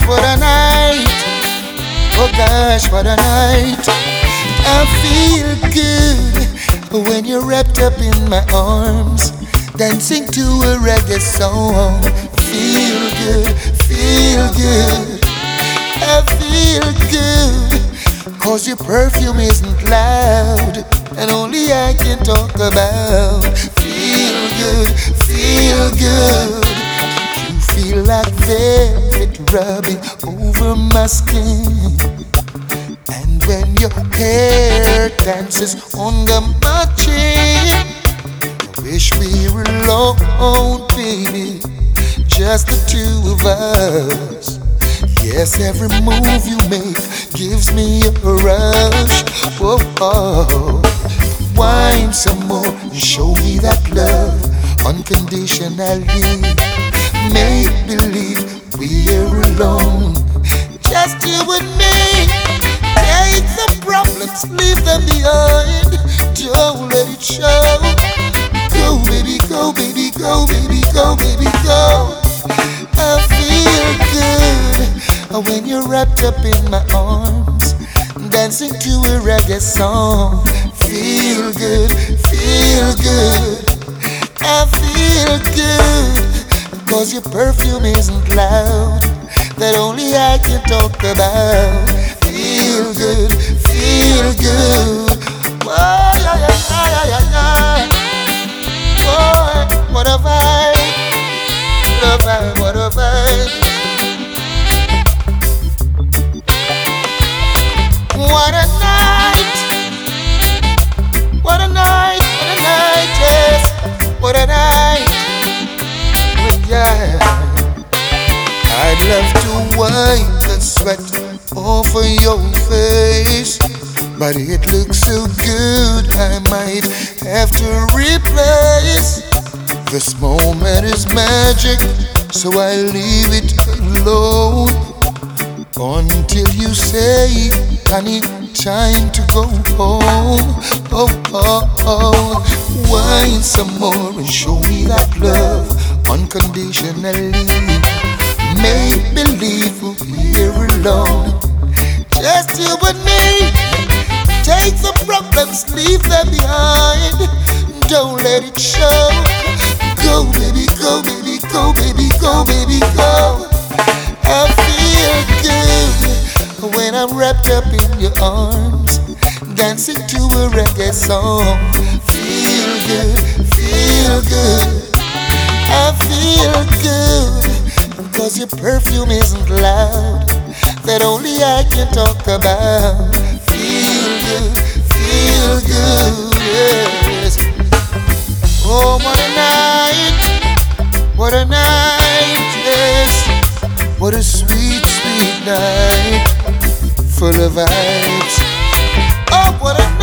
what a night. Oh gosh, what a night. I feel good when you're wrapped up in my arms, dancing to a reggae song. Feel good, feel good. I feel good, cause your perfume isn't loud, and only I can talk about. Feel good, feel good. You feel like velvet rubbing over my skin, and when your hair dances under my chin, I wish we were alone, baby, just the two of us. Yes, every move you make gives me a rush. Whoa, oh. Wine some more and show me that love unconditionally. Make believe we're alone, just you and me. Take the problems, leave them behind. Don't let it show. Go, baby, go, baby, go, baby, go, baby, go. I feel good when you're wrapped up in my arms, dancing to a reggae song. Feel good, feel good. I feel good, cause your perfume isn't loud, that only I can talk about. Feel good, feel good. Oh, yeah, yeah, yeah, yeah, yeah. Oh, what a vibe, what a vibe, what a vibe. What a night, what a night, what a night, yes, what a night. Oh, yeah. I'd love to wipe the sweat off of your face, but it looks so good I might have to replace. This moment is magic, so I leave it alone until you say, honey, time to go home. Oh, oh, oh. Wine some more and show me that love unconditionally. Make believe we're alone, just you and me. Take the problems, leave them behind. Don't let it show. Go, baby, go, baby, go, baby, go, baby, go. I feel good when I'm wrapped up in your arms, dancing to a reggae song. Feel good, feel good. I feel good, cause your perfume isn't loud, that only I can talk about. Feel good, yes. Oh, what a night, what a night, yes. What a sweet, sweet night, full of vibes. Oh, what a